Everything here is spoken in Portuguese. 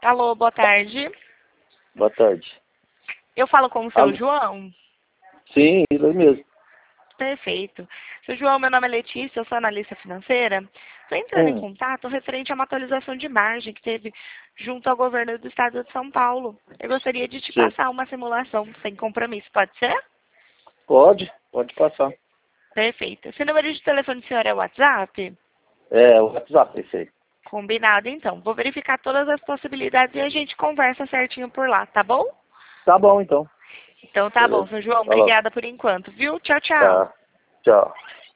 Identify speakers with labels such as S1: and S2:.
S1: Alô, boa tarde.
S2: Boa tarde.
S1: Eu falo com o seu
S2: Alô?
S1: João?
S2: Sim, isso aí mesmo.
S1: Perfeito. Seu João, meu nome é Letícia, eu sou analista financeira. Estou entrando em contato referente a uma atualização de margem que teve junto ao governo do estado de São Paulo. Eu gostaria de te
S2: Sim.
S1: passar uma simulação sem compromisso, pode ser?
S2: Pode passar.
S1: Perfeito. Esse número de telefone do senhor é o WhatsApp?
S2: É, o WhatsApp, esse aí.
S1: Combinado, então. Vou verificar todas as possibilidades e a gente conversa certinho por lá, tá bom?
S2: Tá bom, então.
S1: Então tá bom,
S2: Beleza.
S1: seu João.
S2: Falou.
S1: Obrigada por enquanto, viu? Tchau, tchau.
S2: Tá. Tchau.